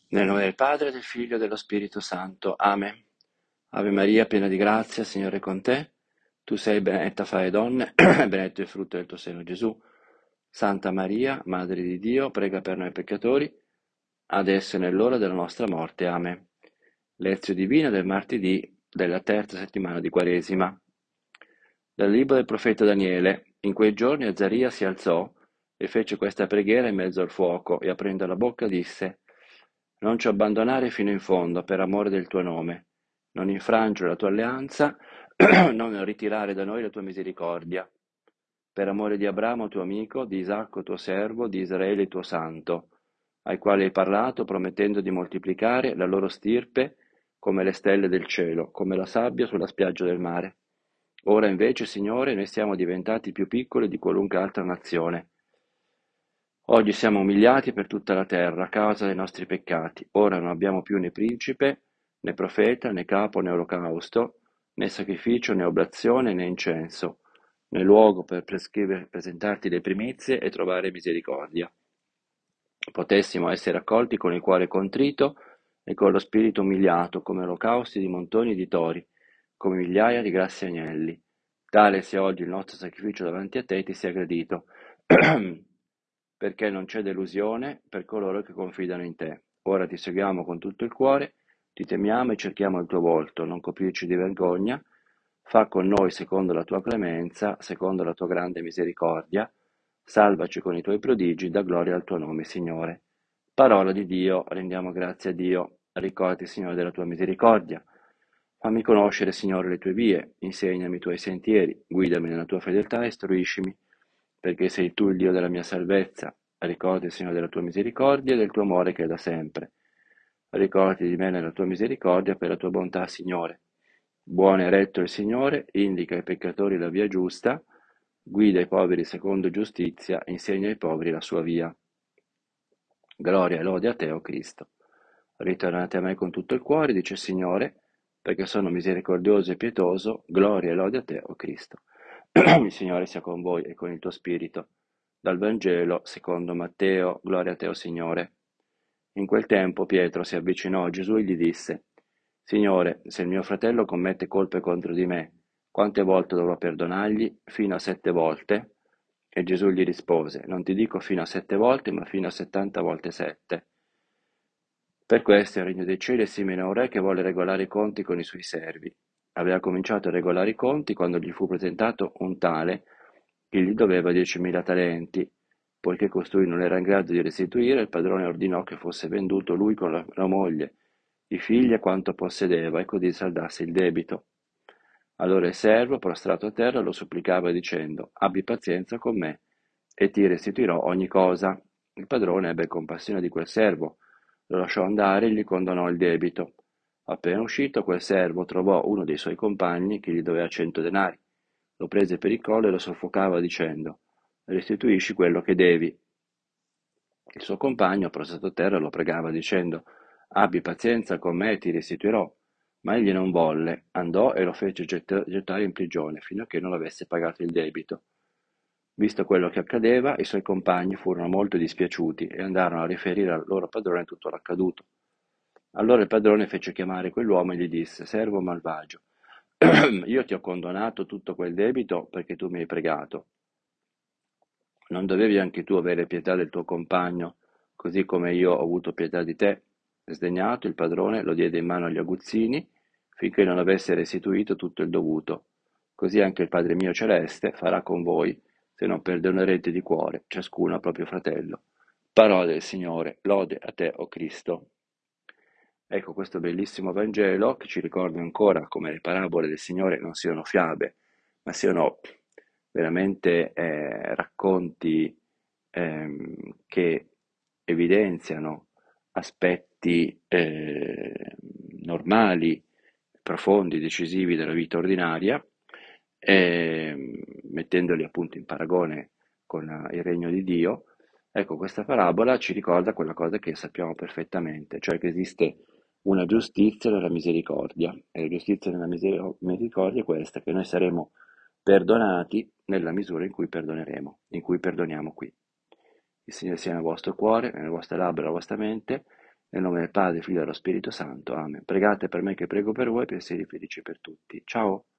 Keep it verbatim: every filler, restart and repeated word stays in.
Nel nome del Padre, del Figlio e dello Spirito Santo. Amen. Ave Maria, piena di grazia, Signore è con te. Tu sei benedetta fra le donne, e benedetto il frutto del tuo seno, Gesù. Santa Maria, Madre di Dio, prega per noi peccatori, adesso e nell'ora della nostra morte. Amen. Lezio divina del martedì della terza settimana di Quaresima. Dal libro del profeta Daniele. In quei giorni Azzaria si alzò e fece questa preghiera in mezzo al fuoco, e aprendo la bocca disse: Non ci abbandonare fino in fondo, per amore del tuo nome. Non infrangere la tua alleanza, non ritirare da noi la tua misericordia. Per amore di Abramo tuo amico, di Isacco tuo servo, di Israele tuo santo, ai quali hai parlato, promettendo di moltiplicare la loro stirpe come le stelle del cielo, come la sabbia sulla spiaggia del mare. Ora invece, Signore, noi siamo diventati più piccoli di qualunque altra nazione. Oggi siamo umiliati per tutta la terra a causa dei nostri peccati. Ora non abbiamo più né principe, né profeta, né capo, né olocausto, né sacrificio, né oblazione, né incenso, né luogo per prescrivere- presentarti le primizie e trovare misericordia. Potessimo essere accolti con il cuore contrito e con lo spirito umiliato, come olocausti di montoni di tori, come migliaia di grassi agnelli. Tale sia oggi il nostro sacrificio davanti a te e ti sia gradito, perché non c'è delusione per coloro che confidano in te. Ora ti seguiamo con tutto il cuore, ti temiamo e cerchiamo il tuo volto, non coprirci di vergogna. Fa con noi secondo la tua clemenza, secondo la tua grande misericordia. Salvaci con i tuoi prodigi, da gloria al tuo nome, Signore. Parola di Dio, rendiamo grazie a Dio. Ricordati, Signore, della tua misericordia. Fammi conoscere, Signore, le tue vie, insegnami i tuoi sentieri, guidami nella tua fedeltà e istruiscimi, perché sei tu il Dio della mia salvezza. Ricordati, Signore, della tua misericordia e del tuo amore che è da sempre. Ricordati di me nella tua misericordia per la tua bontà, Signore. Buono e retto il Signore, indica ai peccatori la via giusta, guida i poveri secondo giustizia, insegna ai poveri la sua via. Gloria e lode a te, o Cristo. Ritornate a me con tutto il cuore, dice il Signore, perché sono misericordioso e pietoso. Gloria e lode a te, o Cristo. Il Signore sia con voi e con il tuo spirito. Dal Vangelo secondo Matteo. Gloria a te, o Signore. In quel tempo Pietro si avvicinò a Gesù e gli disse: Signore, se il mio fratello commette colpe contro di me, quante volte dovrò perdonargli? Fino a sette volte? E Gesù gli rispose: Non ti dico fino a sette volte, ma fino a settanta volte sette. Per questo il regno dei cieli è simile a un re che volle regolare i conti con i suoi servi. Aveva cominciato a regolare i conti quando gli fu presentato un tale che gli doveva diecimila talenti. Poiché costui non era in grado di restituire, il padrone ordinò che fosse venduto lui con la, la moglie, i figli e quanto possedeva, e così saldasse il debito. Allora il servo, prostrato a terra, lo supplicava dicendo: Abbi pazienza con me, e ti restituirò ogni cosa. Il padrone ebbe compassione di quel servo, lo lasciò andare e gli condonò il debito. Appena uscito, quel servo trovò uno dei suoi compagni che gli doveva cento denari. Lo prese per il collo e lo soffocava dicendo: Restituisci quello che devi. Il suo compagno, prostrato a terra, lo pregava dicendo: Abbi pazienza con me e ti restituirò. Ma egli non volle, andò e lo fece getta- gettare in prigione fino a che non avesse pagato il debito. Visto quello che accadeva, i suoi compagni furono molto dispiaciuti e andarono a riferire al loro padrone tutto l'accaduto. Allora il padrone fece chiamare quell'uomo e gli disse: Servo malvagio, io ti ho condonato tutto quel debito perché tu mi hai pregato. Non dovevi anche tu avere pietà del tuo compagno, così come io ho avuto pietà di te? Sdegnato, il padrone lo diede in mano agli aguzzini, finché non avesse restituito tutto il dovuto. Così anche il Padre mio celeste farà con voi, se non perdonerete di cuore, ciascuno al proprio fratello. Parola del Signore, lode a te, o Cristo. Ecco questo bellissimo Vangelo che ci ricorda ancora come le parabole del Signore non siano fiabe, ma siano veramente eh, racconti ehm, che evidenziano aspetti eh, normali, profondi, decisivi della vita ordinaria, ehm, mettendoli appunto in paragone con eh, il regno di Dio. Ecco, questa parabola ci ricorda quella cosa che sappiamo perfettamente, cioè che esiste una giustizia nella misericordia, e la giustizia nella miseri- misericordia è questa, che noi saremo perdonati nella misura in cui perdoneremo, in cui perdoniamo qui. Il Signore sia nel vostro cuore, nelle vostre labbra, nella vostra mente, Nel nome del Padre, Figlio e dello Spirito Santo. Amen. Pregate per me che prego per voi, pensieri felici per tutti. Ciao.